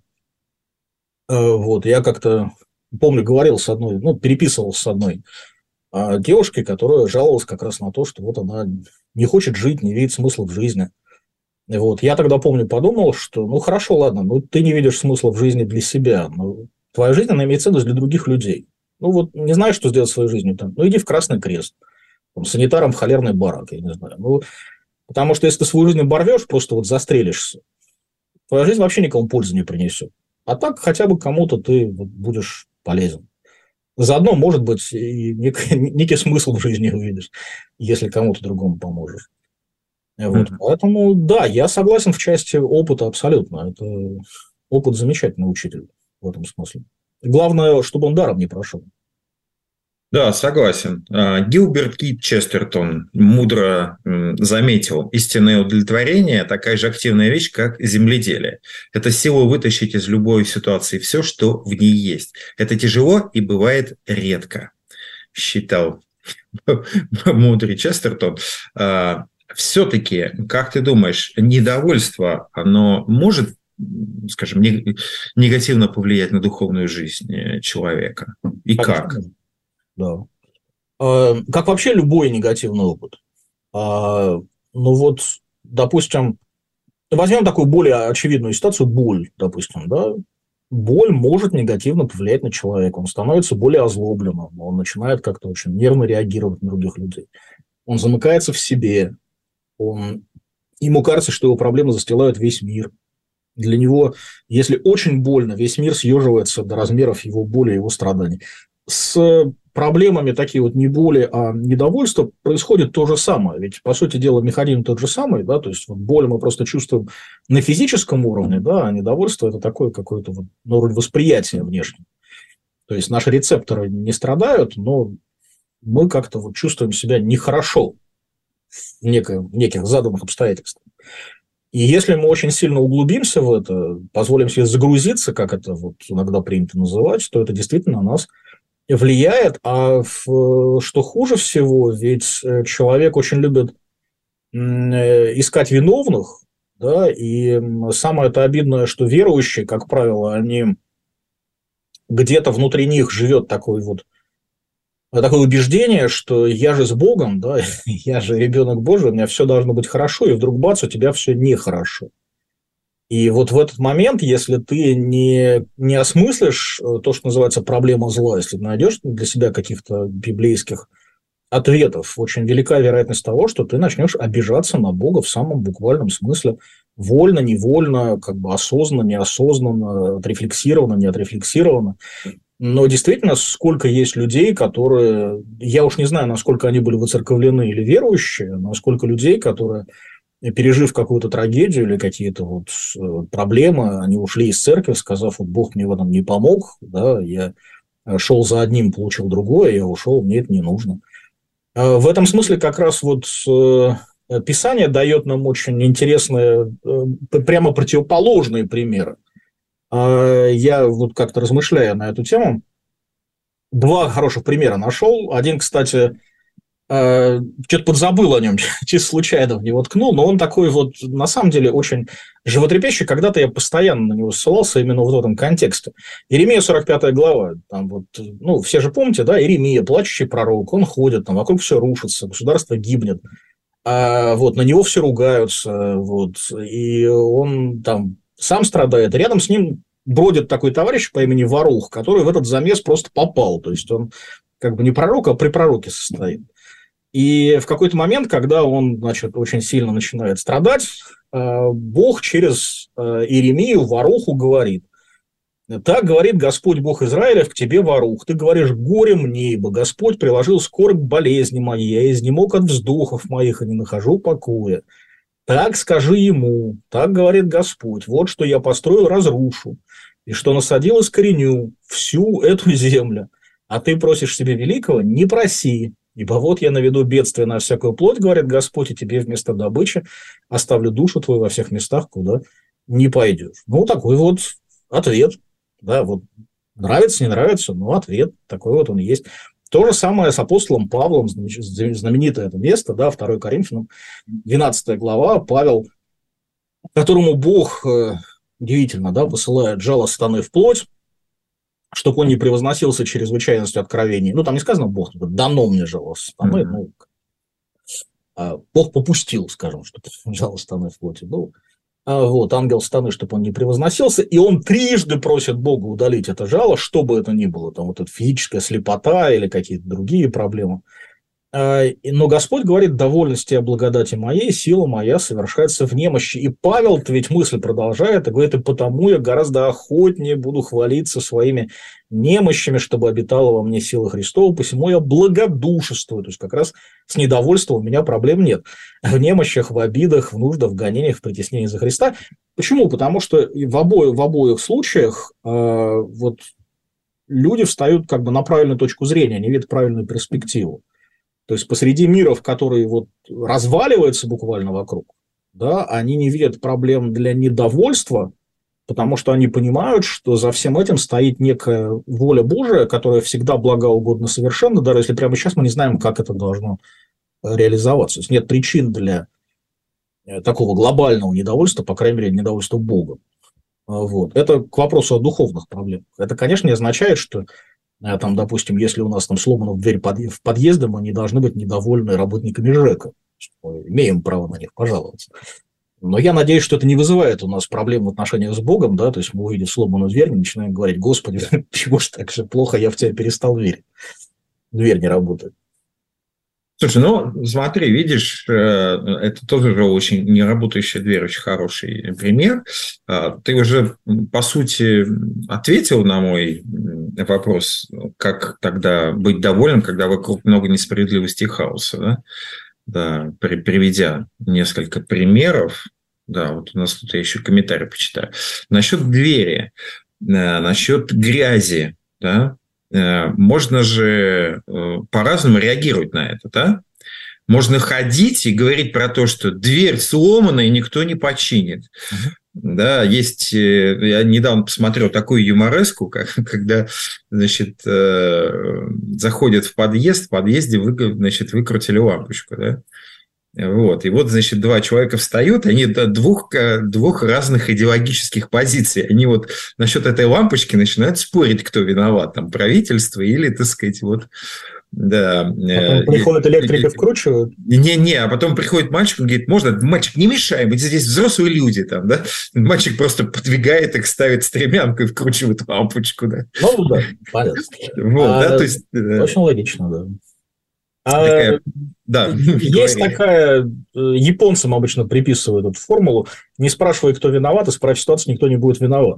Speaker 3: Вот, я как-то, помню, говорил с одной, ну, переписывался с одной девушкой, которая жаловалась как раз на то, что вот она не хочет жить, не видит смысла в жизни. Вот, я тогда, помню, подумал, что, ну, хорошо, ладно, ну, ты не видишь смысла в жизни для себя, но твоя жизнь, она имеет ценность для других людей. Ну, вот, не знаешь, что сделать в своей жизни, там, ну, иди в Красный Крест. Санитаром в холерный барак, я не знаю. Ну, потому что если ты свою жизнь оборвешь, просто вот застрелишься, твоя жизнь вообще никому пользы не принесет. А так хотя бы кому-то ты вот будешь полезен. Заодно, может быть, и нек- некий смысл в жизни увидишь, если кому-то другому поможешь. Вот. Mm-hmm. Поэтому, да, я согласен в части опыта абсолютно. Это опыт замечательный учитель в этом смысле. Главное, чтобы он даром не прошел.
Speaker 2: Да, согласен. Гилберт Кит Честертон мудро заметил: истинное удовлетворение – такая же активная вещь, как земледелие. Это сила вытащить из любой ситуации все, что в ней есть. Это тяжело и бывает редко, считал мудрый Честертон. Все-таки, как ты думаешь, недовольство, оно может, скажем, негативно повлиять на духовную жизнь человека? И как?
Speaker 3: Да. Как вообще любой негативный опыт. Ну вот, допустим, возьмем такую более очевидную ситуацию, боль, допустим, да. Боль может негативно повлиять на человека. Он становится более озлобленным, он начинает как-то очень нервно реагировать на других людей. Он замыкается в себе, он... ему кажется, что его проблемы застилают весь мир. Для него, если очень больно, весь мир съеживается до размеров его боли и его страданий. С проблемами такие вот не боли, а недовольство происходит то же самое. Ведь, по сути дела, механизм тот же самый, да, то есть вот боль мы просто чувствуем на физическом уровне, да, а недовольство – это такое какое-то вот, ну, уровень восприятия внешнего. То есть наши рецепторы не страдают, но мы как-то вот чувствуем себя нехорошо в неких, неких заданных обстоятельствах. И если мы очень сильно углубимся в это, позволим себе загрузиться, как это вот иногда принято называть, то это действительно на нас влияет. А в, что хуже всего, ведь человек очень любит искать виновных, да, и самое это обидное, что верующие, как правило, они где-то внутри них живет такой вот такое убеждение, что я же с Богом, да, я же ребенок Божий, у меня все должно быть хорошо, и вдруг бац, у тебя все нехорошо. И вот в этот момент, если ты не, не осмыслишь то, что называется проблема зла, если найдешь для себя каких-то библейских ответов, очень велика вероятность того, что ты начнешь обижаться на Бога в самом буквальном смысле, вольно, невольно, как бы осознанно, неосознанно, отрефлексированно, неотрефлексированно. Но действительно, сколько есть людей, которые, я уж не знаю, насколько они были воцерковлены или верующие, но сколько людей, которые, пережив какую-то трагедию или какие-то вот проблемы, они ушли из церкви, сказав, вот Бог мне в этом не помог, да, я шел за одним, получил другое, я ушел, мне это не нужно. В этом смысле как раз вот Писание дает нам очень интересные, прямо противоположные примеры. Я вот как-то размышляя на эту тему, два хороших примера нашел. Один, кстати, что-то подзабыл о нем, чисто случайно в него ткнул, но он такой вот, на самом деле, очень животрепещущий. Когда-то я постоянно на него ссылался именно в этом контексте. Иеремия сорок пятая глава, там вот, ну, все же помните, да, Иеремия, плачущий пророк, он ходит, там вокруг все рушится, государство гибнет, а вот на него все ругаются, вот, и он там сам страдает, рядом с ним бродит такой товарищ по имени Варух, который в этот замес просто попал, то есть он как бы не пророк, а при пророке состоит. И в какой-то момент, когда он, значит, очень сильно начинает страдать, Бог через Иеремию Варуху говорит: «Так говорит Господь Бог Израилев к тебе, Варух, ты говоришь: горе мне, ибо Господь приложил скорбь к болезни моей, я изнемог от вздохов моих и не нахожу покоя. Так скажи ему, так говорит Господь, вот что я построю, разрушу, и что насадил, искореню всю эту землю. А ты просишь себе великого? Не проси, ибо вот я наведу бедствие на всякую плоть, говорит Господь, и тебе вместо добычи оставлю душу твою во всех местах, куда не пойдешь». Ну, такой вот ответ. Да, вот нравится, не нравится, но ответ такой вот он есть. То же самое с апостолом Павлом, знаменитое это место, да, второе Коринфянам, двенадцатая глава, Павел, которому Бог, удивительно, да, посылает жало сатаны в плоть, чтобы он не превозносился чрезвычайностью откровений. Ну, там не сказано Бог, дано мне жало сатаны, mm-hmm. ну, Бог попустил, скажем, что жало сатаны в плоти было. Вот, ангел сатаны, чтобы он не превозносился, и он трижды просит Бога удалить это жало, что бы это ни было, там вот эта физическая слепота или какие-то другие проблемы. Но Господь говорит: довольности о благодати моей, сила моя совершается в немощи. И Павел-то ведь мысль продолжает и говорит: и потому я гораздо охотнее буду хвалиться своими немощами, чтобы обитала во мне сила Христова, посему я благодушествую. То есть как раз с недовольством у меня проблем нет. В немощах, в обидах, в нуждах, в гонениях, в притеснении за Христа. Почему? Потому что в обоих, в обоих случаях э, вот, люди встают как бы на правильную точку зрения, они видят правильную перспективу. То есть посреди мира, в который вот разваливается буквально вокруг, да, они не видят проблем для недовольства, потому что они понимают, что за всем этим стоит некая воля Божия, которая всегда блага, угодна, совершенно, даже если прямо сейчас мы не знаем, как это должно реализоваться. То есть нет причин для такого глобального недовольства, по крайней мере, недовольства Богом. Вот. Это к вопросу о духовных проблемах. Это, конечно, не означает, что там, допустим, если у нас там сломана дверь в подъезде, мы не должны быть недовольны работниками ЖЭКа. Мы имеем право на них пожаловаться. Но я надеюсь, что это не вызывает у нас проблем в отношениях с Богом, да, то есть мы, увидев сломанную дверь, мы начинаем говорить: Господи, чего ж так же плохо, я в тебя перестал верить. Дверь не работает.
Speaker 2: Слушай, ну, смотри, видишь, это тоже же очень неработающая дверь, очень хороший пример. Ты уже, по сути, ответил на мой вопрос, как тогда быть довольным, когда вокруг много несправедливости и хаоса, да? Да, приведя несколько примеров. Да, вот у нас тут я еще комментарий почитаю. Насчет двери, насчет грязи, да, можно же по-разному реагировать на это, да? Можно ходить и говорить про то, что дверь сломана, и никто не починит. Uh-huh. Да, есть... Я недавно посмотрел такую юмореску, как, когда, значит, заходят в подъезд, в подъезде, значит, выкрутили лампочку, да. Вот. И вот, значит, два человека встают, они двух, двух разных идеологических позиций. Они вот насчет этой лампочки начинают спорить, кто виноват, там, правительство или, так сказать, вот... Да.
Speaker 3: Потом приходят электрики, вкручивают?
Speaker 2: Не-не, а потом приходит мальчик, он говорит, можно, мальчик, не мешай, мы здесь взрослые люди. Там, да? Мальчик просто подвигает их, ставит стремянку и вкручивает лампочку. Да.
Speaker 3: Ну, да, понятно.
Speaker 2: Вот, а, да, то есть,
Speaker 3: очень логично, да. А,
Speaker 2: такая, да,
Speaker 3: есть такая, японцам обычно приписывают эту формулу, не спрашивай, кто виноват, исправь ситуацию, никто не будет виноват.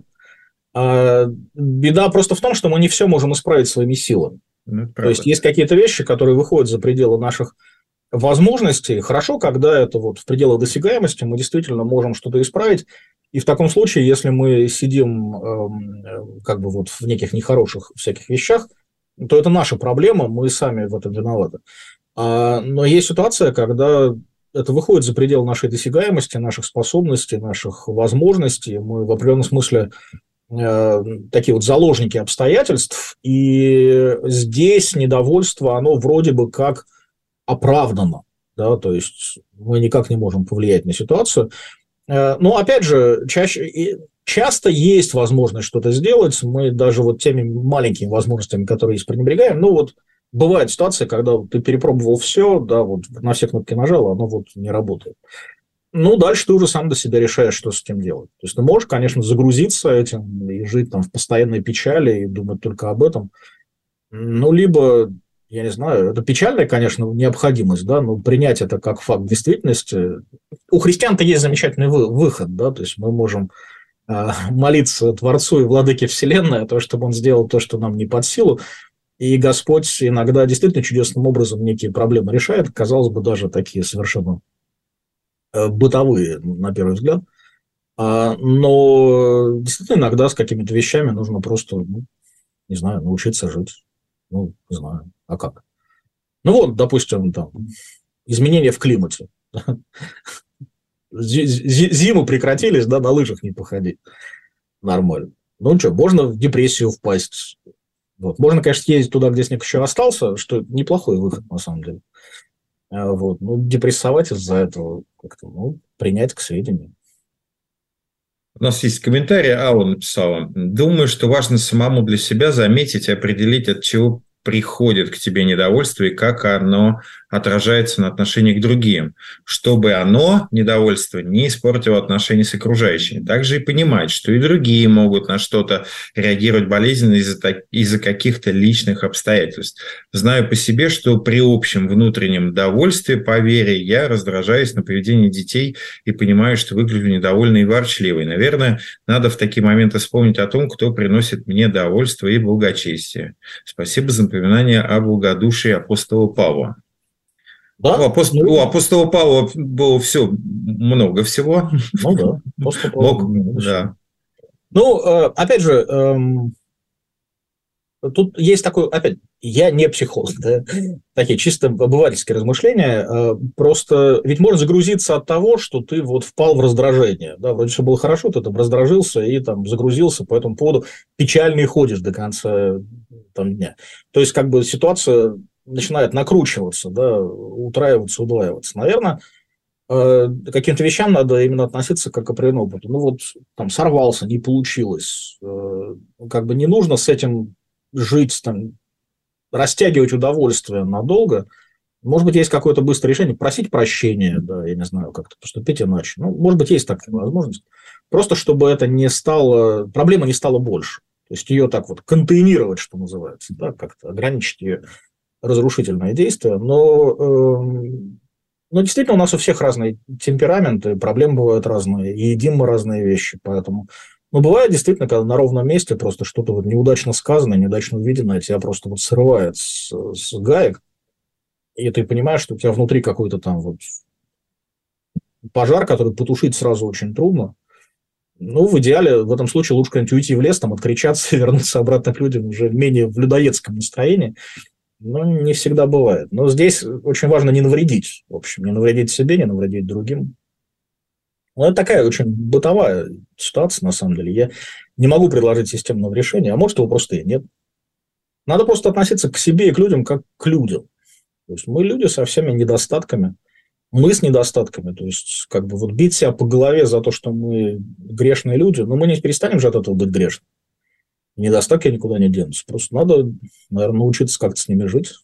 Speaker 3: А, беда просто в том, что мы не все можем исправить своими силами. Ну, то есть, есть какие-то вещи, которые выходят за пределы наших возможностей. Хорошо, когда это вот в пределах досягаемости, мы действительно можем что-то исправить. И в таком случае, если мы сидим э, как бы вот в неких нехороших всяких вещах, то это наша проблема, мы сами в этом виноваты. А, но есть ситуация, когда это выходит за пределы нашей досягаемости, наших способностей, наших возможностей. Мы в определенном смысле... такие вот заложники обстоятельств, и здесь недовольство, оно вроде бы как оправдано, да, то есть мы никак не можем повлиять на ситуацию. Но, опять же, чаще, часто есть возможность что-то сделать, мы даже вот теми маленькими возможностями, которые есть, пренебрегаем, ну вот бывает ситуация, когда ты перепробовал все, да, вот на все кнопки нажал, оно вот не работает. Ну, дальше ты уже сам до себя решаешь, что с этим делать. То есть ты можешь, конечно, загрузиться этим и жить там в постоянной печали и думать только об этом. Ну, либо, я не знаю, это печальная, конечно, необходимость, да, но принять это как факт действительности. У христиан-то есть замечательный вы- выход, да, то есть мы можем э, молиться Творцу и Владыке Вселенной о том, чтобы он сделал то, что нам не под силу. И Господь иногда действительно чудесным образом некие проблемы решает, казалось бы, даже такие совершенно бытовые, на первый взгляд. Но действительно иногда с какими-то вещами нужно просто, ну, не знаю, научиться жить. Ну, не знаю, а как? Ну вот, допустим, там, изменения в климате. Зимы прекратились, да, на лыжах не походить. Нормально. Ну что, можно в депрессию впасть. Вот. Можно, конечно, ездить туда, где снег еще остался, что неплохой выход, на самом деле. Вот. Ну, депрессовать из-за этого как-то, ну, принять к сведению.
Speaker 2: У нас есть комментарий, Алла написала. Думаю, что важно самому для себя заметить и определить, от чего приходит к тебе недовольство и как оно отражается на отношении к другим, чтобы оно, недовольство, не испортило отношения с окружающими. Также и понимать, что и другие могут на что-то реагировать болезненно из-за, из-за каких-то личных обстоятельств. Знаю по себе, что при общем внутреннем довольстве по вере я раздражаюсь на поведение детей и понимаю, что выгляжу недовольной и ворчливой. Наверное, надо в такие моменты вспомнить о том, кто приносит мне довольство и благочестие. Спасибо за напоминание о благодушии апостола Павла. Да? У, апостола, ну, у апостола Павла было все, много всего.
Speaker 3: Ну да, апостол Павел.
Speaker 2: Мог, да.
Speaker 3: Ну, опять же, тут есть такой, опять, я не психолог, да? Такие чисто обывательские размышления. Просто ведь можно загрузиться от того, что ты вот впал в раздражение. Да? Вроде все было хорошо, ты там раздражился и там загрузился по этому поводу, печально и ходишь до конца там, дня. То есть, как бы ситуация начинает накручиваться, да, утраиваться, удваиваться. Наверное, к каким-то вещам надо именно относиться как к определенному опыту. Ну вот там сорвался, не получилось. Как бы не нужно с этим жить, там, растягивать удовольствие надолго. Может быть, есть какое-то быстрое решение, просить прощения, да, я не знаю, как-то поступить иначе. Ну, может быть, есть такая возможность. Просто чтобы это не стало, проблема не стала больше. То есть ее так вот контейнировать, что называется, да, как-то ограничить ее разрушительное действие. Но, э, но действительно у нас у всех разные темпераменты, проблемы бывают разные, и едим мы разные вещи, поэтому... Ну, бывает действительно, когда на ровном месте просто что-то вот неудачно сказано, неудачно увидено, тебя просто вот срывает с, с гаек, и ты понимаешь, что у тебя внутри какой-то там вот пожар, который потушить сразу очень трудно. Ну, в идеале, в этом случае лучше куда-нибудь уйти в лес, там, откричаться и вернуться обратно к людям уже менее в людоедском настроении. Ну, не всегда бывает. Но здесь очень важно не навредить. В общем, не навредить себе, не навредить другим. Ну, это такая очень бытовая ситуация, на самом деле. Я не могу предложить системного решения, а может, его просто и нет. Надо просто относиться к себе и к людям как к людям. То есть мы люди со всеми недостатками. Мы с недостатками. То есть, как бы вот бить себя по голове за то, что мы грешные люди, но мы не перестанем же от этого быть грешными. Недостатки никуда не денутся. Просто надо, наверное, научиться как-то с ними жить.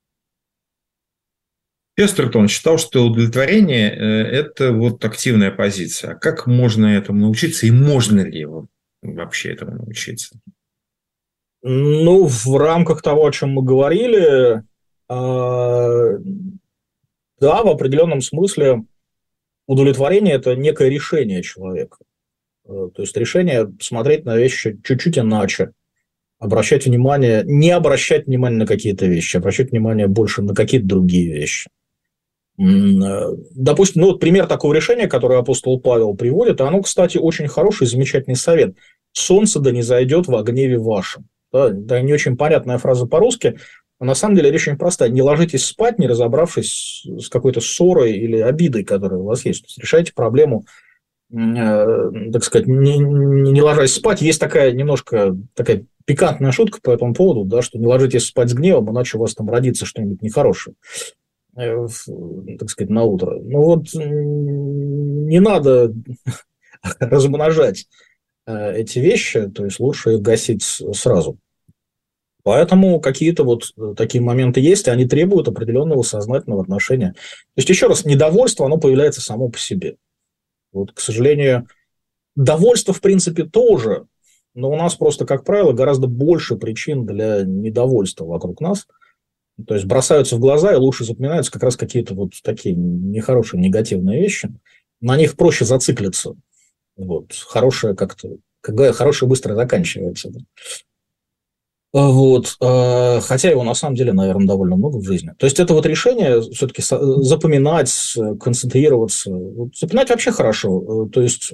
Speaker 2: Честертон считал, что удовлетворение – это вот активная позиция. А как можно этому научиться и можно ли его вообще этому научиться?
Speaker 3: Ну, в рамках того, о чем мы говорили, да, в определенном смысле удовлетворение – это некое решение человека. То есть решение смотреть на вещи чуть-чуть иначе, обращать внимание, не обращать внимание на какие-то вещи, обращать внимание больше на какие-то другие вещи. Допустим, ну вот пример такого решения, которое апостол Павел приводит, оно, кстати, очень хороший, замечательный совет. «Солнце да не зайдет во гневе вашем». Да, это не очень понятная фраза по-русски, но на самом деле речь очень простая. Не ложитесь спать, не разобравшись с какой-то ссорой или обидой, которая у вас есть. То есть решайте проблему, так сказать, не, не ложась спать. Есть такая немножко такая пикантная шутка по этому поводу, да, что не ложитесь спать с гневом, иначе у вас там родится что-нибудь нехорошее, так сказать, на утро. Ну вот не надо размножать эти вещи, то есть лучше их гасить сразу. Поэтому какие-то вот такие моменты есть, и они требуют определенного сознательного отношения. То есть, еще раз, недовольство, оно появляется само по себе. Вот, к сожалению, довольство, в принципе, тоже, но у нас просто, как правило, гораздо больше причин для недовольства вокруг нас. То есть, бросаются в глаза и лучше запоминаются как раз какие-то вот такие нехорошие, негативные вещи. На них проще зациклиться. Вот, хорошее как-то, как говорят, хорошее быстро заканчивается. Вот, хотя его на самом деле, наверное, довольно много в жизни. То есть, это вот решение все-таки запоминать, концентрироваться. Вот, запоминать вообще хорошо. То есть,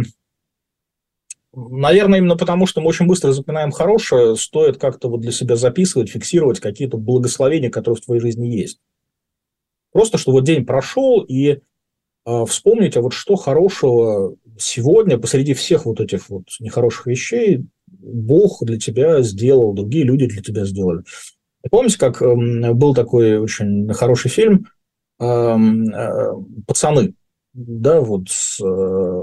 Speaker 3: наверное, именно потому, что мы очень быстро запоминаем хорошее, стоит как-то вот для себя записывать, фиксировать какие-то благословения, которые в твоей жизни есть. Просто, что вот день прошел, и вспомнить, а вот что хорошего сегодня посреди всех вот этих вот нехороших вещей Бог для тебя сделал, другие люди для тебя сделали. Помните, как э, был такой очень хороший фильм э, э, «Пацаны», да, вот э,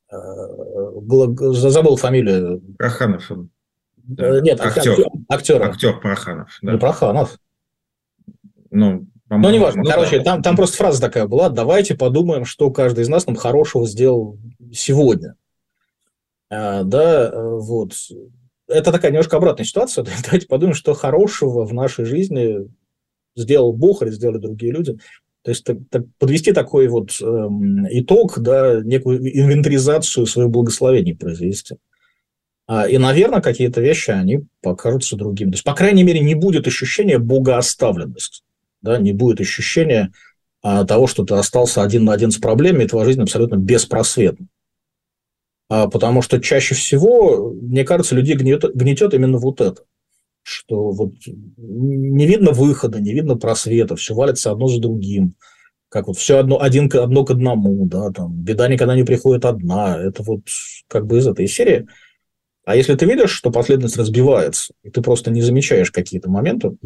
Speaker 3: э, забыл фамилию.
Speaker 2: Проханов.
Speaker 3: Да. Нет, актер. Актер,
Speaker 2: актер Проханов. Да.
Speaker 3: Не Проханов.
Speaker 2: Ну,
Speaker 3: ну, неважно. Ну, короче, да. там, там просто фраза такая была: давайте подумаем, что каждый из нас нам хорошего сделал сегодня. А, да, вот. Это такая немножко обратная ситуация. Давайте подумаем, что хорошего в нашей жизни сделал Бог или сделали другие люди. То есть так, так, подвести такой вот э, итог, да, некую инвентаризацию своих благословений произвести. А, и, наверное, какие-то вещи, они покажутся другими. То есть, по крайней мере, не будет ощущения богооставленности. Да, не будет ощущения а, того, что ты остался один на один с проблемой, и твоя жизнь абсолютно беспросветна. Потому что чаще всего, мне кажется, людей гнетет, гнетет именно вот это, что вот не видно выхода, не видно просвета, все валится одно за другим, как вот все одно, один, одно к одному, да, там, беда никогда не приходит одна, это вот как бы из этой серии. А если ты видишь, что последовательность разбивается, и ты просто не замечаешь какие-то моменты,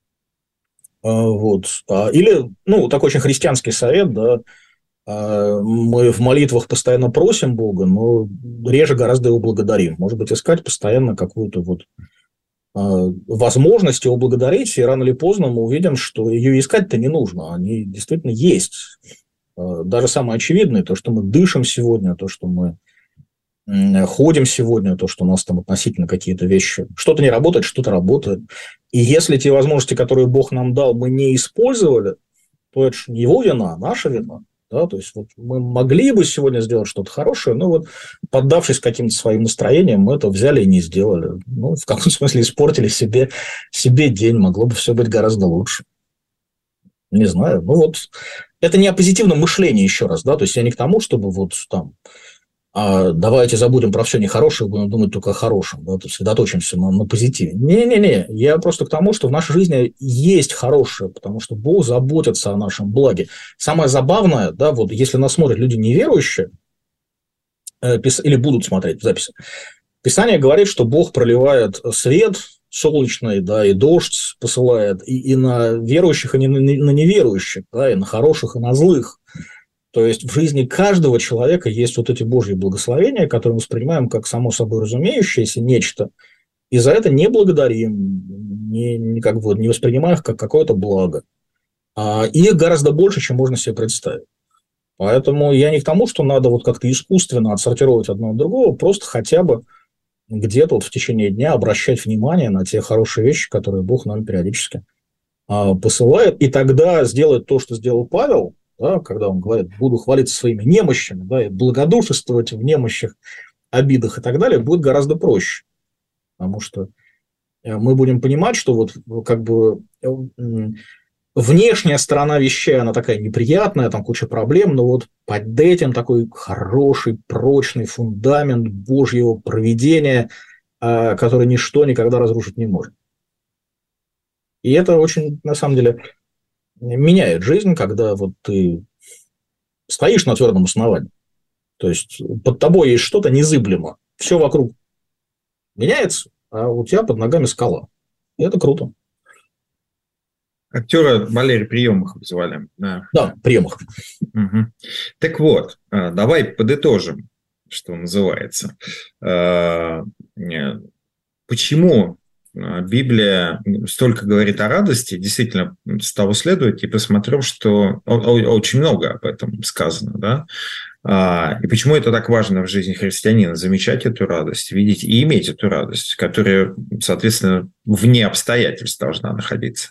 Speaker 3: вот, или, ну, такой очень христианский совет, да, мы в молитвах постоянно просим Бога, но реже гораздо его благодарим. Может быть, искать постоянно какую-то вот возможность его благодарить, и рано или поздно мы увидим, что ее искать-то не нужно. Они действительно есть. Даже самое очевидное, то, что мы дышим сегодня, то, что мы ходим сегодня, то, что у нас там относительно какие-то вещи. Что-то не работает, что-то работает. И если те возможности, которые Бог нам дал, мы не использовали, то это же его вина, наша вина. Да, то есть вот мы могли бы сегодня сделать что-то хорошее, но вот поддавшись каким-то своим настроениям, мы это взяли и не сделали. Ну, в каком смысле испортили себе, себе день, могло бы все быть гораздо лучше. Не знаю. Ну вот это не о позитивном мышлении, еще раз, да, то есть я не к тому, чтобы вот там а давайте забудем про все нехорошее, будем думать только о хорошем, да, сосредоточимся на, на позитиве. Не-не-не, я просто к тому, что в нашей жизни есть хорошее, потому что Бог заботится о нашем благе. Самое забавное, да, вот если нас смотрят люди неверующие, э, пис, или будут смотреть в записи, Писание говорит, что Бог проливает свет солнечный, да, и дождь посылает и, и на верующих, и на, на неверующих, да, и на хороших, и на злых. То есть в жизни каждого человека есть вот эти Божьи благословения, которые мы воспринимаем как само собой разумеющееся нечто, и за это не благодарим, не, не, как бы, не воспринимаем их как какое-то благо. А, и их гораздо больше, чем можно себе представить. Поэтому я не к тому, что надо вот как-то искусственно отсортировать одно от другого, просто хотя бы где-то вот в течение дня обращать внимание на те хорошие вещи, которые Бог нам периодически а, посылает, и тогда сделать то, что сделал Павел, да, когда он говорит, буду хвалиться своими немощами, да, и благодушествовать в немощах, обидах и так далее, будет гораздо проще. Потому что мы будем понимать, что вот как бы внешняя сторона вещей, она такая неприятная, там куча проблем, но вот под этим такой хороший, прочный фундамент Божьего провидения, который ничто никогда разрушить не может. И это очень, на самом деле, меняет жизнь, когда вот ты стоишь на твердом основании. То есть под тобой есть что-то незыблемо. Все вокруг меняется, а у тебя под ногами скала. И это круто.
Speaker 2: Актера Валерий Приемахов звали.
Speaker 3: Да, да, Приемахов.
Speaker 2: Угу. Так вот, давай подытожим, что называется. Почему Библия столько говорит о радости? Действительно, стал исследовать и посмотрел, что очень много об этом сказано, да? И почему это так важно в жизни христианина? Замечать эту радость, видеть и иметь эту радость, которая, соответственно, вне обстоятельств должна находиться.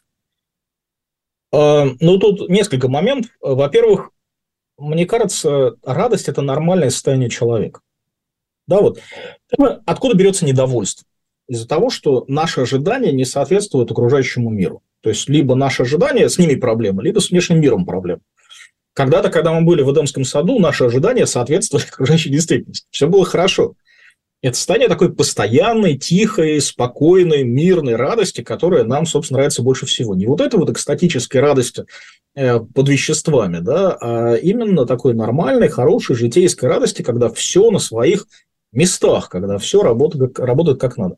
Speaker 3: Ну, тут несколько моментов. Во-первых, мне кажется, радость – это нормальное состояние человека. Да, вот. Откуда берется недовольство? Из-за того, что наши ожидания не соответствуют окружающему миру. То есть, либо наши ожидания, с ними проблемы, либо с внешним миром проблемы. Когда-то, когда мы были в Эдемском саду, наши ожидания соответствовали окружающей действительности. Все было хорошо. Это состояние такой постоянной, тихой, спокойной, мирной радости, которая нам, собственно, нравится больше всего. Не вот этой вот экстатической радости э, под веществами, да, а именно такой нормальной, хорошей, житейской радости, когда все на своих местах, когда все работает, работает как надо.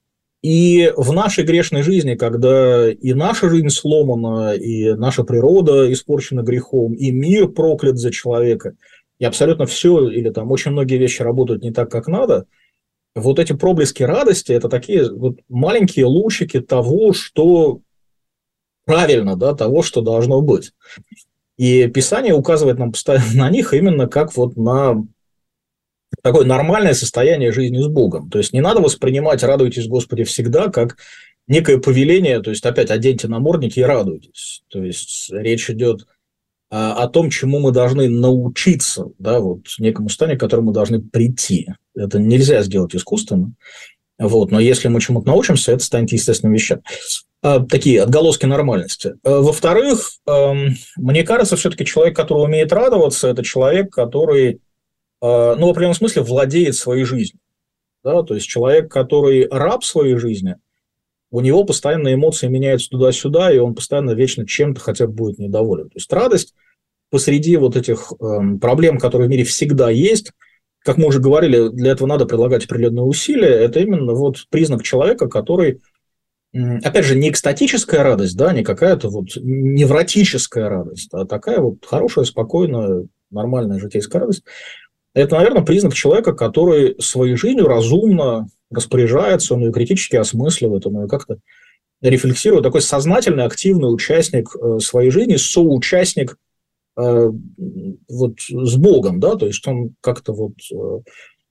Speaker 3: И в нашей грешной жизни, когда и наша жизнь сломана, и наша природа испорчена грехом, и мир проклят за человека, и абсолютно все, или там очень многие вещи работают не так, как надо, вот эти проблески радости – это такие вот маленькие лучики того, что правильно, да, того, что должно быть. И Писание указывает нам постоянно на них именно как вот на такое нормальное состояние жизни с Богом. То есть не надо воспринимать «радуйтесь, Господи, всегда» как некое повеление, то есть опять оденьте намордники и радуйтесь. То есть речь идет о том, чему мы должны научиться, да, вот некому состоянию, к которому мы должны прийти. Это нельзя сделать искусственно. Вот, но если мы чему-то научимся, это станет естественным вещам. Такие отголоски нормальности. Во-вторых, мне кажется, все-таки человек, который умеет радоваться, это человек, который, ну, в определенном смысле, владеет своей жизнью. Да? То есть человек, который раб своей жизни, у него постоянно эмоции меняются туда-сюда, и он постоянно вечно чем-то хотя бы будет недоволен. То есть радость посреди вот этих э, проблем, которые в мире всегда есть, как мы уже говорили, для этого надо прилагать определенные усилия, это именно вот признак человека, который, э, опять же, не экстатическая радость, да, не какая-то вот невротическая радость, а такая вот хорошая, спокойная, нормальная житейская радость. Это, наверное, признак человека, который своей жизнью разумно распоряжается, он ее критически осмысливает, он ее как-то рефлексирует. Такой сознательный, активный участник своей жизни, соучастник э, вот, с Богом, да, то есть он как-то вот э,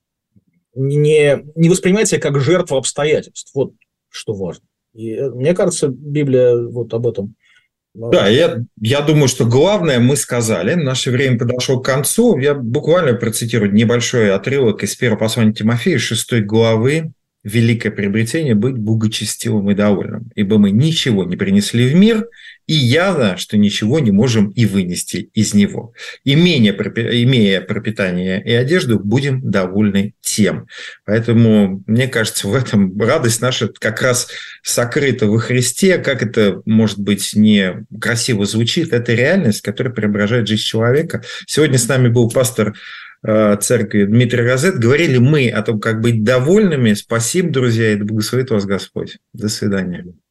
Speaker 3: не, не воспринимает себя как жертву обстоятельств. Вот что важно. И мне кажется, Библия вот об этом.
Speaker 2: Да, я, я думаю, что главное мы сказали. Наше время подошло к концу. Я буквально процитирую небольшой отрывок из первого послания Тимофея, шестой главы, великое приобретение быть благочестивым и довольным, ибо мы ничего не принесли в мир, и явно, что ничего не можем и вынести из него. Имея, имея пропитание и одежду, будем довольны тем. Поэтому, мне кажется, в этом радость наша как раз сокрыта во Христе. Как это, может быть, не красиво звучит, это реальность, которая преображает жизнь человека. Сегодня с нами был пастор церкви Дмитрий Розет. Говорили мы о том, как быть довольными. Спасибо, друзья, и да благословит вас Господь. До свидания.